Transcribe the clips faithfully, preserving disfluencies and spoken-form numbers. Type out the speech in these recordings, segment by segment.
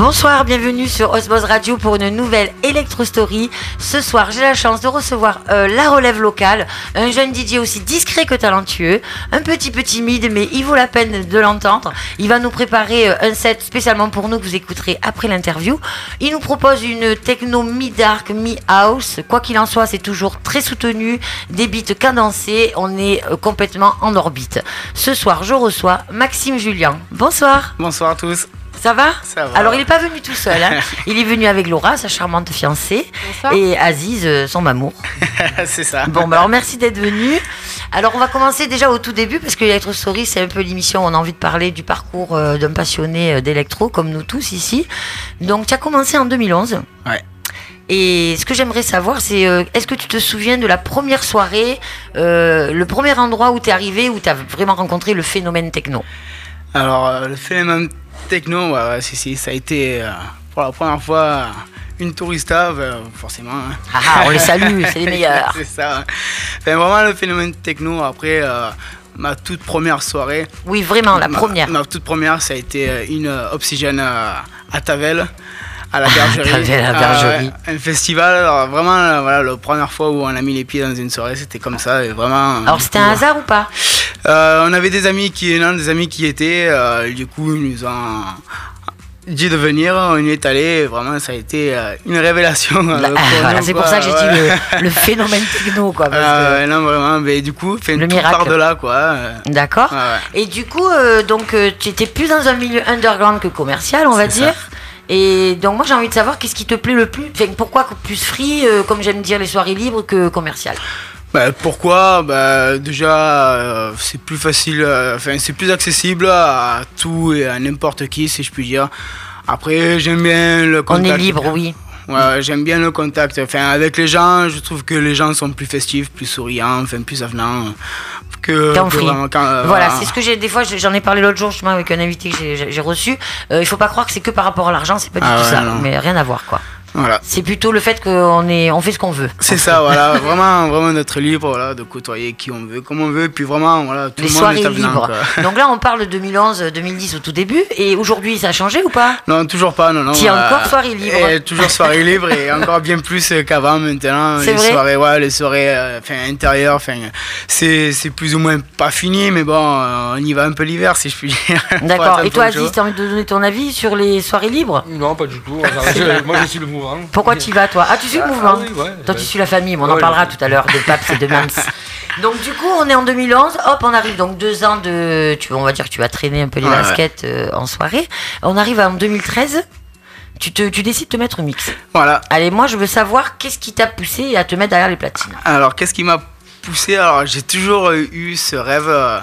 Bonsoir, bienvenue sur Osmose Radio pour une nouvelle Electro Story. Ce soir, j'ai la chance de recevoir euh, la relève locale, un jeune D J aussi discret que talentueux, un petit peu timide, mais il vaut la peine de l'entendre. Il va nous préparer euh, un set spécialement pour nous que vous écouterez après l'interview. Il nous propose une techno mi-dark, mi-house. Quoi qu'il en soit, c'est toujours très soutenu, des beats cadencés, on est euh, complètement en orbite. Ce soir, je reçois Maxime Julien. Bonsoir. Bonsoir à tous. Ça va? Ça va. Alors il n'est pas venu tout seul, hein. Il est venu avec Laura, sa charmante fiancée. Bonsoir. Et Aziz, euh, son mamour. C'est ça. Bon, bah alors merci d'être venu. Alors on va commencer déjà au tout début, parce que l'Electro Story, c'est un peu l'émission où on a envie de parler du parcours euh, d'un passionné euh, d'électro, comme nous tous ici. Donc tu as commencé en deux mille onze. Ouais. Et ce que j'aimerais savoir, c'est euh, est-ce que tu te souviens de la première soirée, euh, le premier endroit où tu es arrivé, où tu as vraiment rencontré le phénomène techno? Alors euh, le phénomène techno, ouais, ouais, si, si, ça a été euh, pour la première fois euh, une tourista, euh, forcément. Hein. Ah, ah, on les salue, c'est les meilleurs. C'est ça. Enfin, vraiment le phénomène techno, après euh, ma toute première soirée. Oui, vraiment, la ma, première. Ma toute première, ça a été une euh, Oxygène euh, à Tavel, à la bergerie. Ah, Tavel, à la bergerie. Euh, un festival, alors vraiment, euh, voilà, la première fois où on a mis les pieds dans une soirée, c'était comme ça. Et vraiment, alors c'était un hasard ou pas? Euh, on avait des amis qui, non, des amis qui étaient, euh, du coup ils nous ont dit de venir, on y est allé, vraiment ça a été euh, une révélation. Euh, Là, pour voilà, nous, c'est quoi, pour ça que j'ai ouais. dit le, le phénomène techno, quoi. Parce euh, que... Non, vraiment, mais du coup, fait le tout miracle. part de là, quoi. D'accord. Ouais, ouais. Et du coup, euh, donc euh, tu étais plus dans un milieu underground que commercial, on va C'est dire. ça. Et donc moi j'ai envie de savoir qu'est-ce qui te plaît le plus, enfin, pourquoi plus free, euh, comme j'aime dire les soirées libres, que commercial? Bah, pourquoi bah, déjà, euh, c'est plus facile, euh, enfin c'est plus accessible à tout et à n'importe qui, si je puis dire. Après, j'aime bien le contact. On est libre, oui. Ouais, j'aime bien le contact. Enfin, avec les gens, je trouve que les gens sont plus festifs, plus souriants, enfin plus avenants. Que, Quand que free. vraiment, quand, euh, voilà, voilà. c'est ce que j'ai des fois, j'en ai parlé l'autre jour justement avec un invité que j'ai, j'ai reçu. Euh, il faut pas croire que c'est que par rapport à l'argent, c'est pas du Ah tout ouais, ça, non. mais rien à voir, quoi. Voilà. C'est plutôt le fait qu'on est, on fait ce qu'on veut. C'est ça, voilà, vraiment, vraiment d'être libre, voilà, de côtoyer qui on veut, comme on veut, et puis vraiment, voilà, tout Les le monde soirées est avenant, libres. quoi. Donc là, on parle de deux mille onze, deux mille dix au tout début, et aujourd'hui, ça a changé ou pas? Non, toujours pas, non, non. Tu es euh, encore soirée libre? et toujours soirée libre, et encore bien plus qu'avant maintenant. C'est les vrai soirées, ouais, les soirées, euh, enfin, intérieures, enfin, c'est, c'est plus ou moins pas fini, mais bon, euh, on y va un peu l'hiver, si je puis dire. D'accord. Et toi, Aziz, tu as envie de donner ton avis sur les soirées libres? Non, pas du tout. Je- moi, je suis le mouvement. Pourquoi tu y vas, toi? Ah, tu suis le Ah, mouvement. ah oui, ouais. Toi, tu suis la famille, mais on en Ouais, parlera ouais. tout à l'heure de Paps et de Mams. Donc, du coup, on est en deux mille onze. Hop, on arrive donc deux ans de. Tu, on va dire que tu vas traîner un peu les Ouais, baskets euh, en soirée. On arrive en deux mille treize. Tu, te, tu décides de te mettre mix. Voilà. Allez, moi, je veux savoir qu'est-ce qui t'a poussé à te mettre derrière les platines. Alors, qu'est-ce qui m'a poussé? Alors, j'ai toujours eu ce rêve euh,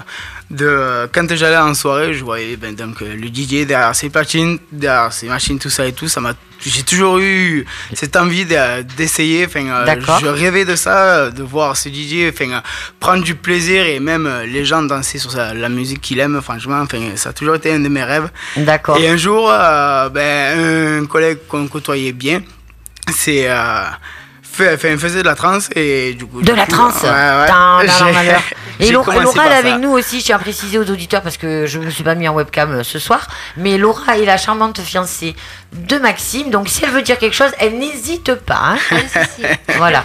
de. Quand j'allais en soirée, je voyais ben, donc, euh, le D J derrière ses platines, derrière ses machines, tout ça et tout. Ça m'a, j'ai toujours eu cette envie de- d'essayer. Enfin, euh, D'accord. je rêvais de ça, de voir ce D J enfin, euh, prendre du plaisir et même euh, les gens danser sur sa- la musique qu'il aime. Franchement, enfin, ça a toujours été un de mes rêves. D'accord. Et un jour, euh, ben, un collègue qu'on côtoyait bien, c'est. Euh, fait, fait, faisait de la trance et du coup. De du la coup, trance. ouais, ouais. Putain, J'ai- malheur, malheur. Et j'ai Laura, commencé Laura, elle est par avec ça. nous aussi, je tiens à préciser aux auditeurs parce que je ne me suis pas mis en webcam euh, ce soir. Mais Laura est la charmante fiancée de Maxime. Donc si elle veut dire quelque chose, elle n'hésite pas. Hein. Voilà.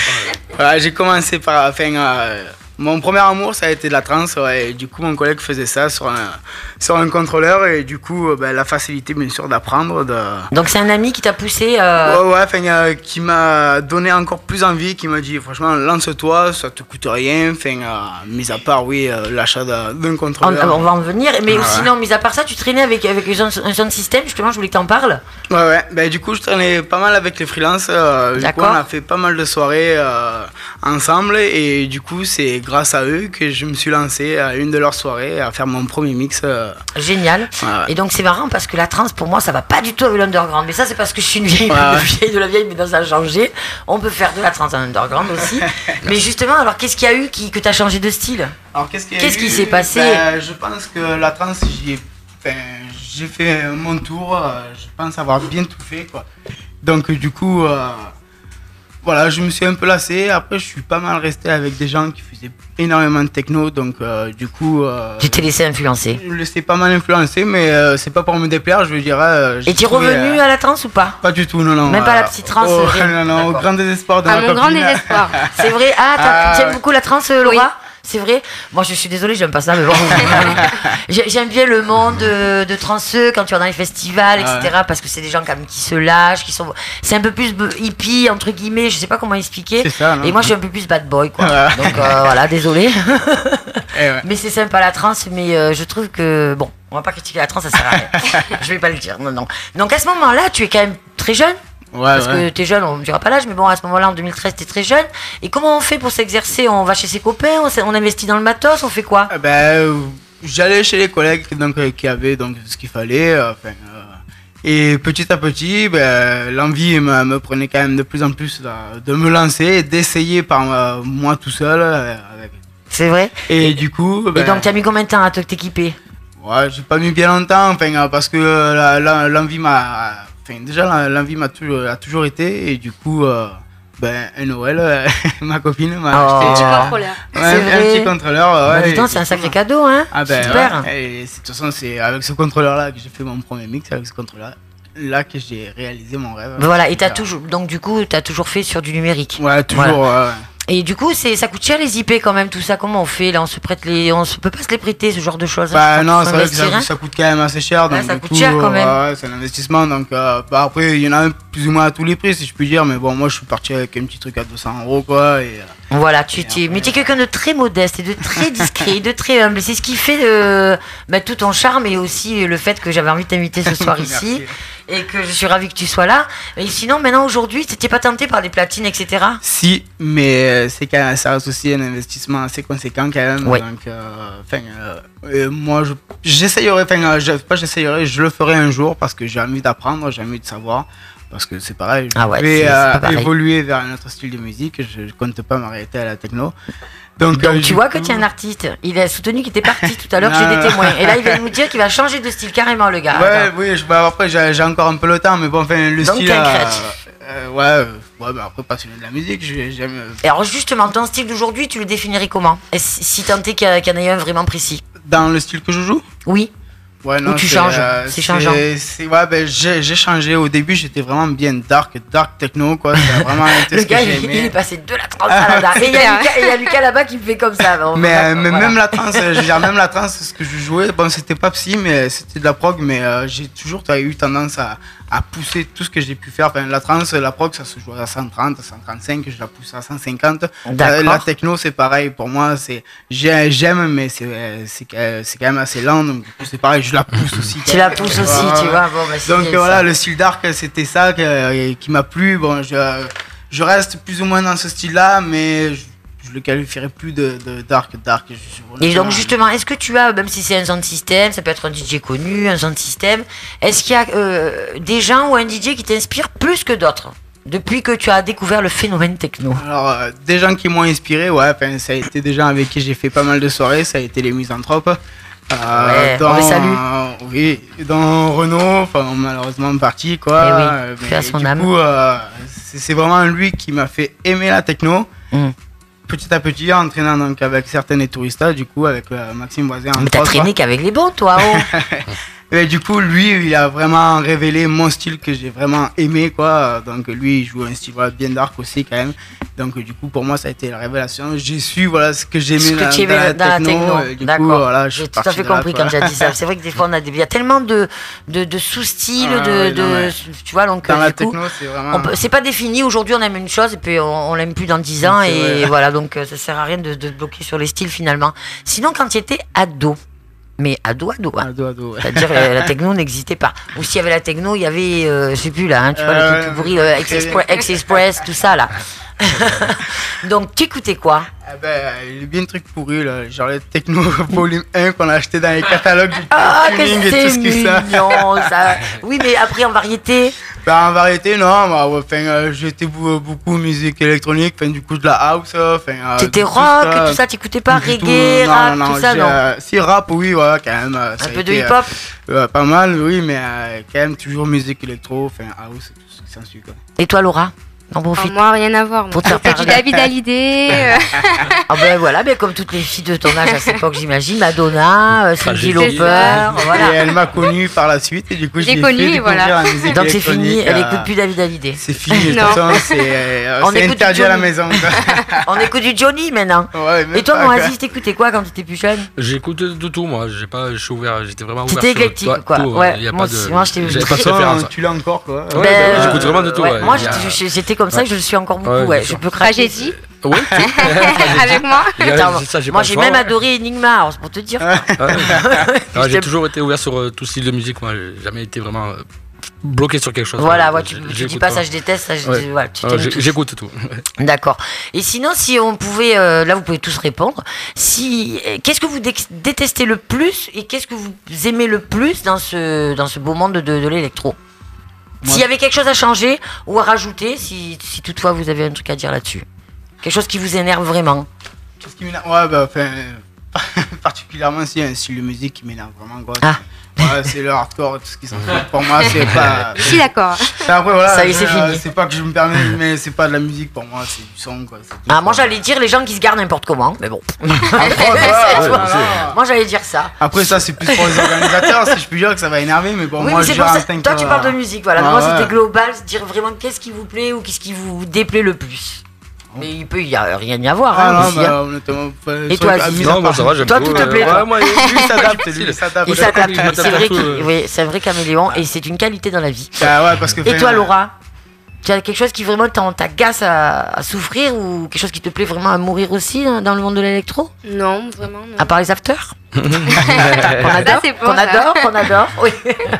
Voilà, j'ai commencé par. Enfin, euh, mon premier amour, ça a été de la trance. Ouais, et du coup, mon collègue faisait ça sur un, sur un contrôleur. Et du coup, euh, ben, la facilité, bien sûr, d'apprendre. De... Donc c'est un ami qui t'a poussé. Euh... Ouais, ouais, enfin, euh, qui m'a donné encore plus envie, qui m'a dit, franchement, lance-toi, ça te coûte rien. Enfin, euh, mis à part, oui, euh, l'achat d'un, d'un On, contrôleur. on va en venir. Mais Ah ouais. sinon, mis à part ça, tu traînais avec, avec un sound- un sound system. Justement, je voulais que t'en parles. Ouais, ouais. Ben, du coup, je traînais pas mal avec les freelances. Euh, du coup, D'accord. on a fait pas mal de soirées euh, ensemble. Et du coup, c'est grâce à eux que je me suis lancé à une de leurs soirées à faire mon premier mix. Euh, Génial. Ouais, ouais. Et donc c'est marrant parce que la trance pour moi ça va pas du tout avec l'underground. Mais ça c'est parce que je suis une vieille, Ouais, de, ouais. vieille de la vieille, mais dans ça a changé. On peut faire de la trance en underground aussi. Mais justement, alors qu'est-ce qu'il y a eu qui, que tu as changé de style? Alors, qu'est-ce, qu'il y a Qu'est-ce eu qui s'est passé? Ben, je pense que la trance, j'y ai, enfin, j'ai fait mon tour. euh, Je pense avoir bien tout fait, quoi. Donc, du coup, euh, voilà, je me suis un peu lassé. Après, je suis pas mal resté avec des gens qui faisaient énormément de techno. Donc, euh, du coup. Euh, tu t'es laissé influencer. Je me laissais pas mal influencer, mais euh, c'est pas pour me déplaire, je veux dire. Euh, Et tu es revenu euh, à la trance ou pas? Pas du tout, non, non. Même euh, pas la petite trance? Oh, non, non, au grand désespoir de à ma mon copine. grand désespoir. C'est vrai? Ah, tu aimes ouais. beaucoup la trance, Laura? Oui. C'est vrai. Moi, je suis désolée, j'aime pas ça, mais bon. J'aime bien le monde de, de transeux quand tu vas dans les festivals, et cetera. Ouais. Parce que c'est des gens quand même qui se lâchent, qui sont. C'est un peu plus hippie entre guillemets. Je sais pas comment expliquer. C'est ça, non? Et moi, je suis un peu plus bad boy, quoi. Ouais. Donc euh, voilà, désolée. Ouais. Mais c'est sympa la trance, mais euh, je trouve que bon, on va pas critiquer la trance, ça sert à rien. Je vais pas le dire. Non, non. Donc à ce moment-là, tu es quand même très jeune. Ouais, Parce ouais. que t'es jeune, on ne dira pas l'âge, mais bon, à ce moment-là, en deux mille treize, t'es très jeune. Et comment on fait pour s'exercer? On va chez ses copains, on, on investit dans le matos, on fait quoi? Eh ben, euh, j'allais chez les collègues donc, euh, qui avaient donc, ce qu'il fallait. Euh, euh, et petit à petit, ben, l'envie me, me prenait quand même de plus en plus de, de me lancer et d'essayer par euh, moi tout seul. Euh, avec... C'est vrai? Et, et du coup. Ben, et donc, tu as mis combien de temps à te t'équiper? Ouais, j'ai pas mis bien longtemps, enfin, parce que euh, l'envie m'a. Enfin, déjà, l'envie m'a toujours, a toujours été, et du coup, euh, ben, un Noël, euh, ma copine m'a oh. acheté un petit contrôleur. Ouais, un, un petit contrôleur. Ouais, bah, putain, c'est un sacré cadeau, hein. Ah ben, super. Ouais, et de toute façon, c'est avec ce contrôleur-là que j'ai fait mon premier mix, avec ce contrôleur-là que j'ai réalisé mon rêve. Voilà, et t'as toujours, donc du coup, tu as toujours fait sur du numérique. Ouais, toujours. Voilà. Ouais. Et du coup, c'est, ça coûte cher les I P quand même, tout ça. Comment on fait là? On se prête les, on se peut pas se les prêter, ce genre de choses. Bah non, c'est vrai que ça, ça coûte quand même assez cher. Donc ouais, ça du coûte coup, cher quand même. Ouais, c'est un investissement. Donc euh, bah, après, il y en a plus ou moins à tous les prix, si je puis dire. Mais bon, moi, je suis parti avec un petit truc à deux cents euros, quoi. Et, voilà, tu, tu, après, mais tu es quelqu'un de très modeste et de très discret, de très humble. C'est ce qui fait euh, bah, tout ton charme et aussi le fait que j'avais envie de t'inviter ce soir ici. Et que je suis ravie que tu sois là. Et sinon, maintenant, aujourd'hui, tu n'étais pas tenté par les platines, et cetera. Si, mais c'est quand même, ça reste aussi un investissement assez conséquent quand même. Oui. Donc, euh, euh, moi, je, j'essayerai, enfin, je, pas j'essayerai, je le ferai un jour parce que j'ai envie d'apprendre, j'ai envie de savoir. Parce que c'est pareil, je ah ouais, vais c'est, euh, c'est évoluer vers un autre style de musique. Je ne compte pas m'arrêter à la techno. Donc, Donc euh, tu vois que tu es un artiste. Il a soutenu qu'il était parti tout à l'heure, j'ai des témoins. Et là, il vient nous dire qu'il va changer de style carrément, le gars. Ouais, Attends. oui, je, bah, après, j'ai, j'ai encore un peu le temps, mais bon, enfin, le Donc, style. t'es un Euh, créatif. euh, ouais, euh, ouais, bah, après, passionné de la musique, j'aime. Euh... Et alors, justement, ton style d'aujourd'hui, tu le définirais comment? Si, si tant est qu'il y en ait un vraiment précis. Dans le style que je joue? Oui. Ouais, non, ou tu c'est, changes, euh, c'est changeant. C'est, ouais, ben, j'ai, j'ai changé. Au début, j'étais vraiment bien dark, dark techno, quoi. C'est vraiment le gars, il, il est passé de la trance à la dark. Et il y a Lucas, il y a Lucas là-bas qui me fait comme ça. Bon, mais voilà, euh, mais voilà. même la trance, je veux dire, même la trance, ce que je jouais, bon, c'était pas psy, mais c'était de la prog, mais euh, j'ai toujours eu tendance à, à pousser tout ce que j'ai pu faire. Enfin, la trance, la prog, ça se joue à cent trente, cent trente-cinq, je la pousse à cent cinquante. D'accord. La techno, c'est pareil. Pour moi, c'est, j'aime, mais c'est, c'est, c'est quand même assez lent, donc du coup, c'est pareil, je la pousse aussi. Tu la pousses aussi, voilà. tu vois. Bon, bah, c'est donc bien, voilà, ça. le style dark, c'était ça qui, qui m'a plu. Bon, je, je reste plus ou moins dans ce style-là, mais je, je le qualifierais plus de, de dark, dark. Je, Et donc justement, est-ce que tu as, même si c'est un sound system, ça peut être un D J connu, un sound system, est-ce qu'il y a euh, des gens ou un D J qui t'inspirent plus que d'autres depuis que tu as découvert le phénomène techno? Alors, euh, des gens qui m'ont inspiré, ouais, ça a été des gens avec qui j'ai fait pas mal de soirées, ça a été les Misanthropes. Euh, ouais, dans, on les salue. Euh, oui, dans Renault, enfin malheureusement parti quoi. Et oui, euh, fait à son du âme. coup, euh, c'est, c'est vraiment lui qui m'a fait aimer la techno. Mm. Petit à petit, en traînant donc avec certains touristas, du coup avec euh, Maxime Voisin. Mais t'as traîné qu'avec les bons, toi. Oh. Et du coup, lui, il a vraiment révélé mon style que j'ai vraiment aimé, quoi. Donc lui, il joue un style voilà, bien dark aussi quand même. Donc du coup, pour moi, ça a été la révélation. J'ai su voilà ce que j'aimais Ce que dans, tu dans, aimais dans la techno. techno. D'accord. Coup, voilà, j'ai tout à fait compris là, quand tu as dit ça. C'est vrai que des fois, on a des... il y a tellement de, de, de sous-styles, ah, de, oui, de... Non, tu vois, donc dans du la coup, techno, c'est vraiment. Peut... C'est pas défini. Aujourd'hui, on aime une chose et puis on, on l'aime plus dans dix ans. C'est et vrai. Voilà, donc ça sert à rien de, de bloquer sur les styles finalement. Sinon, quand tu étais ado. Mais ado, ado, hein. ado, ado ouais. C'est-à-dire euh, la techno n'existait pas. Ou s'il y avait la techno, il y avait, euh, je sais plus là, hein, tu vois, euh, les trucs tout pourris, euh, X-Express, tout ça là. Donc tu écoutais quoi? Ah ben, il y a bien de trucs pourris là, genre les techno volume un qu'on a acheté dans les catalogues du ah, tuning que et tout ce que ça. Mignon, ça. Oui, mais après en variété. Ben, en variété, non, bah, enfin, euh, j'étais beaucoup musique électronique, enfin, du coup de la house. Enfin, euh, t'étais rock, tout ça, ça t'écoutais pas reggae, tout, rap, non, non, tout ça, non euh, si, rap, oui, ouais, quand même. Euh, Un peu été, de hip-hop euh, Pas mal, oui, mais euh, quand même toujours musique électro, enfin, house, tout ce qui s'ensuit, quoi. Et toi, Laura? T'en profites. Oh, moi, rien à voir. Pour te faire C'est du parler. David Hallyday. euh, Ah ben voilà, ben comme toutes les filles de ton âge à cette époque, j'imagine, Madonna, euh, Cyndi Tragédie. Lauper, Et voilà. elle m'a connu par la suite et du coup J'ai j'ai connu, fait découvrir voilà. la musique Donc c'est fini, électronique, elle euh, écoute plus David Hallyday. C'est fini, de toute Non. façon, c'est euh, On c'est écoute interdit à la Johnny. maison. quoi. On écoute du Johnny maintenant. Ouais, même Et toi, pas, mon quoi. Aziz, t'écoutais quoi quand t'étais plus jeune? J'écoute de tout, moi. J'ai pas, je suis ouvert, j'étais vraiment ouvert. T'étais sur éclectique, tout, quoi. tout, Ouais, il y a moi pas de- aussi, moi, j'étais j'avais De pas toute de façon, préférence. tu l'as encore quoi. Ouais, Ben, bah, j'écoute vraiment de tout. ouais. ouais. Moi, Il y a- j'étais- j'étais comme ça, je le suis encore beaucoup. Ouais, Ouais, bien je sûr. peux craquer. Tragédie. Oui, Avec moi. il y a- Attends, c'est ça, j'ai moi, pas le j'ai choix, même ouais. adoré Enigma, alors c'est pour te dire. Ouais. Non, J'étais- j'ai toujours été ouvert sur euh, tout style de musique. Moi, j'ai jamais été vraiment euh, bloqué sur quelque chose. Voilà, Euh, ouais, tu, j'ai- tu dis j'écoute pas ça, je déteste, ça, je, Ouais. voilà, tu Ah, t'aimes j'ai- tout. J'écoute tout. D'accord. Et sinon, si on pouvait, euh, là, vous pouvez tous répondre. Si, euh, qu'est-ce que vous dé- détestez le plus et qu'est-ce que vous aimez le plus dans ce dans ce beau monde de, de l'électro? Moi- S'il y avait quelque chose à changer ou à rajouter, si, si toutefois vous avez un truc à dire là-dessus, quelque chose qui vous énerve vraiment. Qu'est-ce qui m'énerve Ouais, bah, enfin, particulièrement si un style de musique qui m'énerve vraiment quoi. Ah. Ouais, c'est le hardcore, tout ce qui s'en fait. Pour moi, c'est pas. Je suis d'accord. Enfin, après, voilà, Ça y est, c'est je- fini. C'est pas que je me permets, mais c'est pas de la musique pour moi, c'est du son quoi. c'est tout, Ah, moi quoi. j'allais dire les gens qui se gardent n'importe comment, mais bon. Après, C'est voilà, toi. voilà. Moi j'allais dire ça. Après, ça, c'est plus pour les organisateurs, si je puis dire que ça va énerver, mais bon, oui, moi, mais je c'est gère pour en ça. tant Toi, que- tu parles de musique, voilà. Ah, Moi, ouais. c'était global, se dire vraiment qu'est-ce qui vous plaît ou qu'est-ce qui vous déplaît le plus. Mais il peut y a rien y avoir. Ah hein, non, aussi, bah, hein. honnêtement, enfin, Et sur- toi, à Aziz mis à Non, moi part- ça va, j'aime Toi, tout, tout te euh, plaît, ouais, toi. moi, Lui, il s'adapte, lui, il s'adapte. Il s'adapte, Il m'adapte c'est vrai à tout, qu'il euh. oui, c'est un vrai caméléon et c'est une qualité dans la vie. Ah ouais, parce que, Et enfin, toi, Laura, tu as quelque chose qui vraiment t'en- t'agace à, à souffrir ou quelque chose qui te plaît vraiment à mourir aussi dans, dans le monde de l'électro? Non, vraiment, non. À part les afters Qu'on Ça, adore, c'est bon, qu'on ça. adore, qu'on adore. Oui.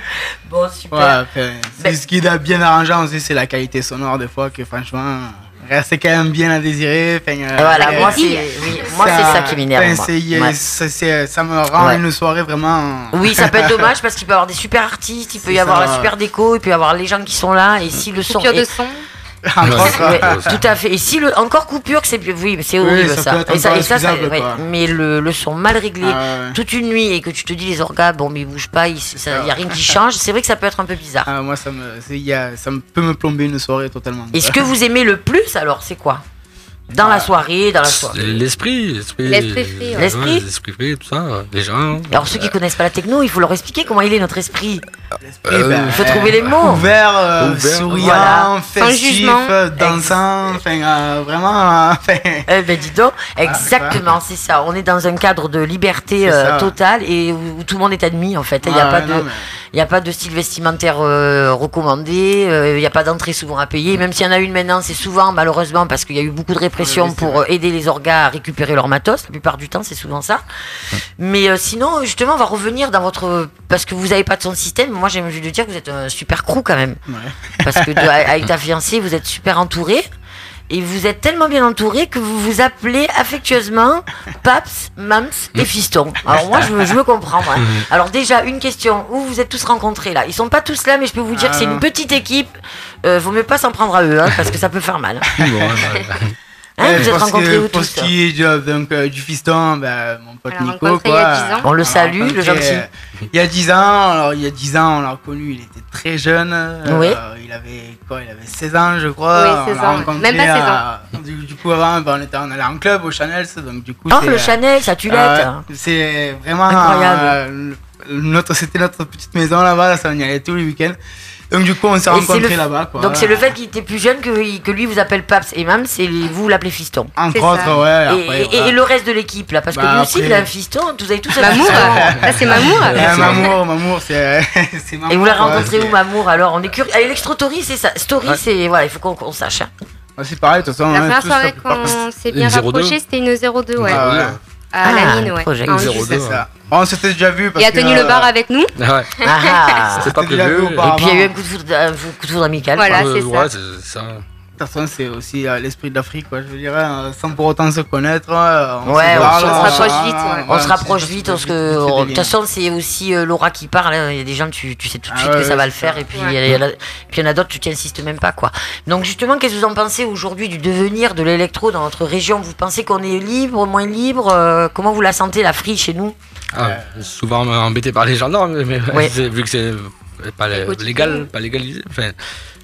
Bon, super. Ouais, enfin, c'est Ben- ce qui est bien arrangeant aussi, c'est la qualité sonore des fois que franchement, reste quand même bien à désirer. Enfin, euh, Et voilà, euh, moi c'est oui, moi c'est ça qui m'énerve. enfin, moi. c'est- y a- Ouais. ça, c'est- ça me rend Ouais. une soirée vraiment. Oui, ça peut être dommage parce qu'il peut y avoir des super artistes, il peut y C'est avoir ça. la super déco, il peut y avoir les gens qui sont là et si le son Coupure de est- son. Entre Ouais. autres, Ouais, Ouais. tout à fait. Et si le encore coupure, c'est oui, c'est Oui, horrible ça ça. peut être Et ça, encore et ça, ça- excusable, ouais. quoi. Mais le, le son mal réglé Ah ouais. toute une nuit et que tu te dis les organes, bon mais ils bougent pas, il n'y a rien qui change. C'est vrai que ça peut être un peu bizarre. Ah, moi, ça, me, c'est- y a, ça me peut me plomber une soirée totalement. Et ce que vous aimez le plus alors, c'est quoi? Dans la soirée, dans la soirée. L'esprit, l'esprit. L'esprit free, ouais. L'esprit Ouais, L'esprit free, tout ça, les gens. Alors ceux qui connaissent pas la techno, il faut leur expliquer comment il est notre esprit. Eh Euh, ben, Il faut trouver les mots. Ouvert, euh, Ouvert, souriant, voilà. festif, jugement. euh, dansant, enfin, euh, vraiment. euh, enfin, Eh ben dis donc, Ah, exactement, c'est ça. On est dans un cadre de liberté C'est euh, ça. totale et où, où tout le monde est admis en fait. Il n'y a, ouais, pas non, de- mais- il y a pas de style vestimentaire euh, recommandé, euh, il n'y a pas d'entrée souvent à payer. Même s'il y en a une maintenant, c'est souvent malheureusement parce qu'il y a eu beaucoup de répression Ouais, oui, c'est pour vrai. euh, aider les orgas à récupérer leur matos. La plupart du temps, c'est souvent ça. Mais euh, sinon, justement, on va revenir dans votre... Parce que vous n'avez pas de son système. Moi, j'ai envie de dire que vous êtes un super crew quand même. Ouais. Parce que de- avec ta fiancée, vous êtes super entouré. Et vous êtes tellement bien entouré que vous vous appelez affectueusement Paps, Mams et Fiston. Alors moi, je, me- je me comprends. Moi. Alors déjà, une question. Où vous êtes tous rencontrés là? Ils sont pas tous là, mais je peux vous dire Ah, que c'est non. une petite équipe. Euh, vaut mieux pas s'en prendre à eux, hein, parce que ça peut faire mal. Bon, ouais, ouais. Hein, Euh, vous êtes pour ce rencontrés qui- où Pour tous ce qui est du, donc, euh, du fiston, bah, mon pote On l'a Nico, rencontré il y quoi. a dix ans. On le l'a salue, le rencontré, gentil. euh, Il y a dix ans, alors il y a dix ans, on l'a reconnu, il était très jeune. euh, Oui. Il avait quoi? Il avait seize ans, je crois. Oui, On seize l'a ans, ouais. rencontré Même pas seize à- Du, du coup, avant, bah, on était on allait en club au Chanel, donc du coup. Oh, c'est, le euh, Chanel, sa tulette. euh, c'est vraiment Incroyable. euh, le- notre, c'était notre petite maison là-bas, là, ça, on y allait tous les week-ends. Donc du coup, on s'est Et c'est rencontrés le- là-bas. Quoi. Donc c'est le fait qu'il était plus jeune que, que lui vous appelle Paps et Mams et vous l'appelez Fiston. Entre C'est autres, ça. ouais. Et, après, et- voilà. et le reste de l'équipe là, parce que Bah, lui aussi après- il a un fiston, vous avez tous un Mamour. fiston. Ça, c'est Mamour. Ouais, Mamour, Mamour, c'est c'est Mamour. Et vous l'avez quoi, rencontré c'est- où, Mamour alors? On est curieux. Ah, Electrostory, c'est ça. Story, Ouais. c'est. Voilà, il faut qu'on qu'on sache. hein. Ouais, c'est pareil, de toute façon. La on est première tous soirée la plupart. qu'on s'est bien Une zéro deux. rapproché, c'était une zéro deux, ouais. Ah ouais. À Ah, la mine, ouais. projet En zéro juste. deux. C'est ça. On s'était déjà vu parce Il a que, tenu le euh, bar avec nous. Ouais. Ah, ah. C'est pas C'était déjà prévu. vu auparavant. Et puis il y a eu un coup de foudre, un coup de foudre amical. Voilà. quoi. c'est ouais, ça. c'est ça. De toute façon, c'est aussi euh, l'esprit de l'Afrique, quoi. Je veux dire, euh, sans pour autant se connaître. euh, on Ouais, se on parle, se rapproche euh, vite, ouais. On ouais, se rapproche c'est- vite c'est- parce c'est- que c'est oh, des de toute liens. façon c'est aussi euh, Laura qui parle. hein. Il y a des gens tu, tu sais tout de Ah suite ouais, que ça ouais, va le c'est faire ça. et puis Ouais. il y, a- il y en a- puis il y en a d'autres tu t'insistes même pas quoi. Donc justement qu'est-ce que vous en pensez aujourd'hui du devenir de l'électro dans notre région? Vous pensez qu'on est libre, moins libre? Euh, Comment vous la sentez la free chez nous? Ah, souvent embêté par les gendarmes, mais Ouais. c'est- vu que c'est pas lé- Quotidien. légal, pas légalisé. Enfin,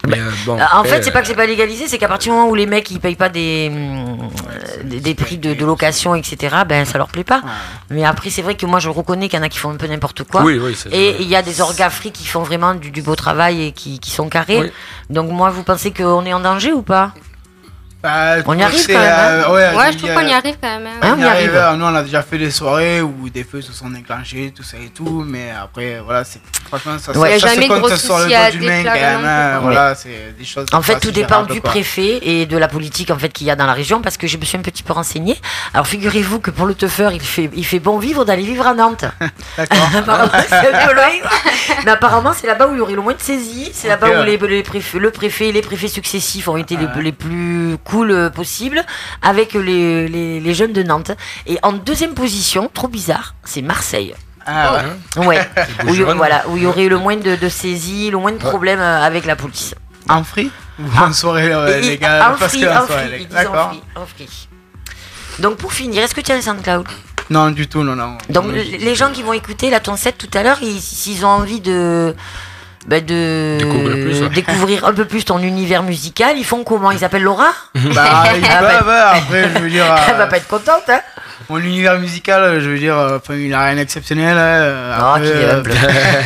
Mais euh, bon, Euh, En après, fait, c'est pas que c'est pas légalisé, c'est qu'à partir du moment où les mecs ils payent pas des, hum, des, des prix de, de location, et cetera, ben ça leur plaît pas. Mais après, c'est vrai que moi je reconnais qu'il y en a qui font un peu n'importe quoi. Oui, oui, c'est Et il y a des orgas free qui font vraiment du, du beau travail et qui, qui sont carrés. Oui. Donc, moi, vous pensez qu'on est en danger ou pas? Bah, On y arrive c'est, quand même, hein. euh, ouais, Ouais, il je y trouve a- qu'on y arrive quand même. hein. Hein, on y arrive. euh, Nous, on a déjà fait des soirées où des feux se sont déclenchés, tout ça et tout, mais après, voilà, c'est franchement, ça, Ouais. ça, Y a ça jamais se de compte gros sur le soucis dos à du main quand déclarer même. non plus, hein, quoi. Voilà, c'est des choses. En fait, pas tout si dépend gérables, du quoi. préfet et de la politique en fait qu'il y a dans la région, parce que je me suis un petit peu renseignée. Alors, figurez-vous que pour le teufeur, il fait, il fait bon vivre d'aller vivre à Nantes. D'accord. Apparemment, c'est un peu loin. Mais apparemment, c'est là-bas où il y aurait le moins de saisies. C'est là-bas Ok, où ouais. les, les préfets, le préfet et les préfets successifs ont été Ouais. les, les plus cool euh, possibles avec les, les, les jeunes de Nantes. Et en deuxième position, trop bizarre, c'est Marseille. Ah, ouais. hein, Ouais. des où, il y- jeunes. voilà, où il y aurait eu le moins de, de saisies, le moins de problèmes euh, avec la police. En free ou en soirée, ouais, Et- les gars, en parce free, que la en soirée, free, les- ils disent en D'accord. free, en free. Donc pour finir, est-ce que tu as un SoundCloud? Non, du tout, non, non. Donc Non, le- j'ai- les gens qui vont écouter la ton set tout à l'heure, ils- s'ils ont envie de, bah, de Découvrir plus, ouais. découvrir un peu plus ton univers musical, ils font comment? Ils appellent Laura? Bah, ils Ah, peuvent, ouais, après, je veux dire. Elle va euh, pas être contente, hein? Mon univers musical, je veux dire, euh, enfin, il a rien d'exceptionnel. euh, Oh, après, qui est euh, humble.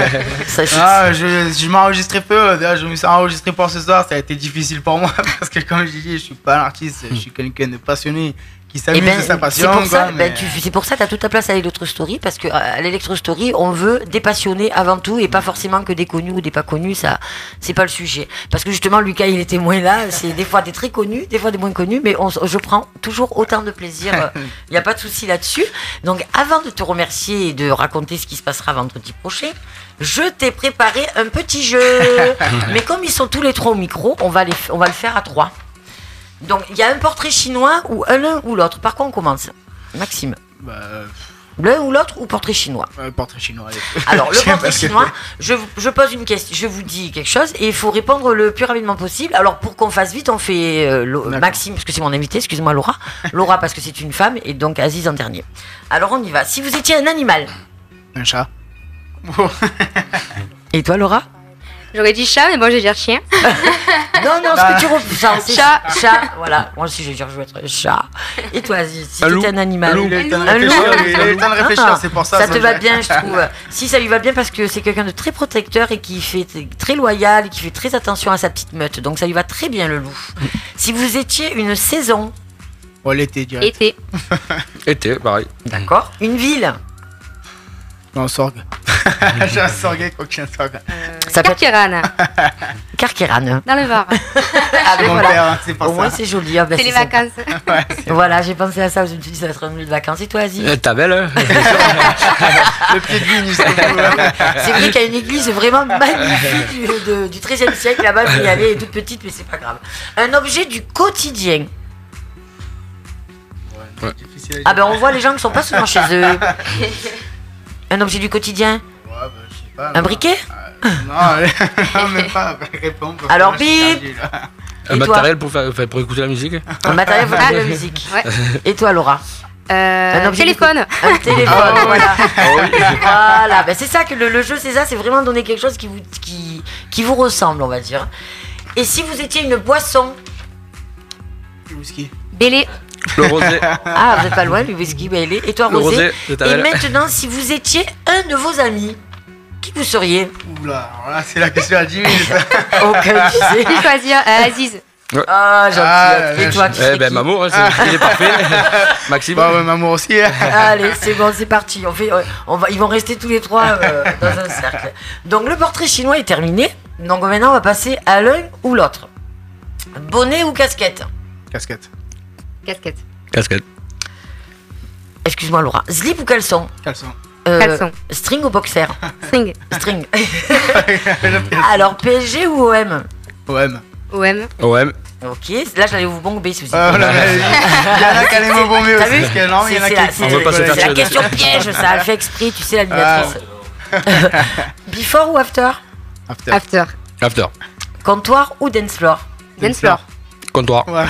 Ça, c'est- Ah, je, je m'enregistrais peu, d'ailleurs je me suis enregistré pour ce soir, ça a été difficile pour moi parce que comme je dis, je suis pas un artiste, je suis quelqu'un de passionné qui Eh s'amuse ben, de sa c'est passion. pour ça, quoi, ben, mais- tu- c'est pour ça que tu as toute ta place à l'Electro Story, parce que euh, à l'Electro Story, on veut des passionnés avant tout et pas forcément que des connus ou des pas connus, ça c'est pas le sujet. Parce que justement, Lucas, il était moins là, c'est des fois des très connus, des fois des moins connus, mais on s- je prends toujours autant de plaisir, il n'y a pas de souci là-dessus. Donc avant de te remercier et de raconter ce qui se passera vendredi prochain, je t'ai préparé un petit jeu. Mais comme ils sont tous les trois au micro, on va, les, f- on va le faire à trois. Donc, il y a un portrait chinois ou un l'un ou l'autre. Par quoi on commence? Maxime. Bah, euh, L'un ou l'autre ou portrait chinois? ouais, portrait chinois. allez. Alors, le Je sais portrait pas ce que- chinois, je, vous- je pose une question, je vous dis quelque chose et il faut répondre le plus rapidement possible. Alors, pour qu'on fasse vite, on fait euh, Lo- D'accord. Maxime, parce que c'est mon invité, excuse-moi Laura. Laura, parce que c'est une femme, et donc Aziz en dernier. Alors, on y va. Si vous étiez un animal, Un chat. et toi Laura? J'aurais dit chat, mais bon, je vais dire chien. Non, non, ce que tu reprends, c'est Chat. Chat, voilà. Moi aussi, je vais dire, je vais être chat. Et toi, Aziz, si Un tu loup. étais un animal? Un loup. Il a eu le temps de Un loup. réfléchir, il a eu le temps de réfléchir, Ah, c'est pour ça. Ça ça, te va j'ai- bien, je trouve. Si, ça lui va bien parce que c'est quelqu'un de très protecteur et qui fait t- très loyal et qui fait très attention à sa petite meute. Donc ça lui va très bien, le loup. Si vous étiez une saison, Oh, l'été, direct. Été. Été, pareil. d'accord? Une ville, Non, Sorgue. J'ai un Sorgue, quoi que j'ai un Sorgue. ça peut être Carquerane, Carquérane. dans le Var. Ah C'est ben mon voilà. père, hein, c'est Au pour moins ça. c'est joli. Ah, ben, C'est les sympa. vacances. Voilà, j'ai pensé à ça. Je me suis dit, ça va être un lieu de vacances. Et toi, Aziz? Euh, T'as belle, hein Le pied de vigne, jusqu'au bout. hein. C'est vrai qu'il y a une église vraiment magnifique du, de- du treizième siècle là-bas, je y aller, elle est toute petite, mais c'est pas grave. Un objet du quotidien. Ouais, difficile à dire. Ah ben on voit les gens qui sont pas souvent chez eux. Un objet du quotidien. Ouais, bah, je sais pas. Un non. briquet. Euh, Non, non, même pas. Réponds. parce que Alors, moi, je suis bip. perdu, là. Un Et toi? matériel pour, faire, faire- pour écouter la musique. Un matériel pour écouter la musique. Ouais. Et toi Laura? Euh, Un objet du téléphone. Un téléphone, Ah ouais. voilà. Voilà, ben, c'est ça que le, le jeu c'est ça, c'est vraiment donner quelque chose qui vous, qui, qui vous ressemble, on va dire. Et si vous étiez une boisson? Du whisky. Bélé. Le rosé. Ah, vous êtes pas loin, le whisky, ben, et toi Le Rosé? rosé de ta Et belle. maintenant, si vous étiez un de vos amis, qui vous seriez? Oula, alors là, c'est la question à dix minutes. Aucun, tu sais. Qui choisir euh, Aziz. Ah, gentil. Ah, Et toi, qui Eh c'est ben, qui Mamour, hein, c'est- il est parfait. Maxime. Bah, ouais, maman aussi. hein. Allez, c'est bon, c'est parti. On fait, on va, ils vont rester tous les trois euh, dans un cercle. Donc, le portrait chinois est terminé. Donc, maintenant, on va passer à l'un ou l'autre. Bonnet ou casquette? Casquette. Casquette. Casquette. Excuse-moi, Laura. Slip ou caleçon? Caleçon. Euh, Caleçon. String ou boxer? String. String. Alors, P S G ou O M? O M. O M. O M. Ok, là, j'allais vous bomber si vous Ah, voilà, mais il y en a qui allaient me bomber T'as aussi. vu? Parce que non, il y en a C'est- qui. c'est la- On veut pas se c'est faire la tirer question piège, ça. Elle fait exprès, tu sais, l'animatrice. Before ou after? After. After. After. Comptoir ou dance floor? Dance floor. Comptoir. Ouais.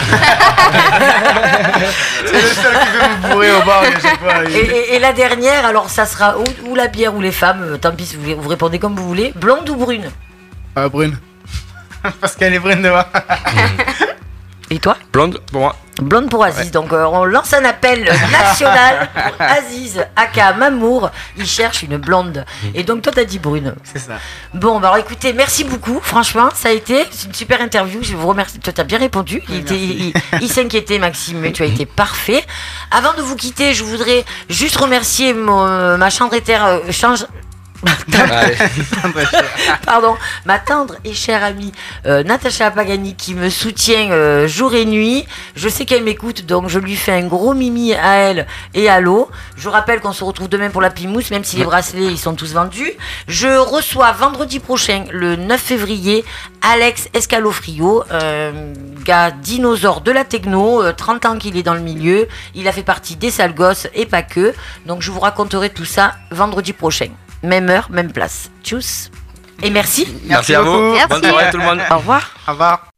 C'est le seul qui veut me bourrer au bar à chaque fois. Et, et- et la dernière, alors ça sera ou, ou la bière ou les femmes, euh, tant pis, vous, vous répondez comme vous voulez. Blonde ou brune? Ah, brune. Parce qu'elle est brune devant. Et toi? Blonde, pour moi. Blonde pour Aziz. Ouais. Donc euh, on lance un appel national pour Aziz, aka Mamour. Il cherche une blonde. Et donc toi t'as dit brune. C'est ça. Bon, bah alors écoutez, merci beaucoup. Franchement, ça a été c'est une super interview. Je vous remercie. Toi, t'as bien répondu. Il, était- il- il s'inquiétait, Maxime, mais tu as été parfait. Avant de vous quitter, je voudrais juste remercier mon, ma chambre-étère, euh, change. Allez. Pardon, ma tendre et chère amie euh, Natacha Pagani qui me soutient euh, jour et nuit. Je sais qu'elle m'écoute, donc je lui fais un gros mimi à elle et à l'eau. Je rappelle qu'on se retrouve demain pour la Pimousse, même si les bracelets ils sont tous vendus. Je reçois vendredi prochain, le neuf février, Alex Escalofrio, euh, gars dinosaure de la techno, euh, trente ans qu'il est dans le milieu. Il a fait partie des sales gosses et pas que. Donc je vous raconterai tout ça vendredi prochain. Même heure, même place. Tchuss. Et merci. Merci à vous. beaucoup. Merci. Bonne soirée tout le monde. Au revoir. Au revoir.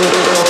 Thank you.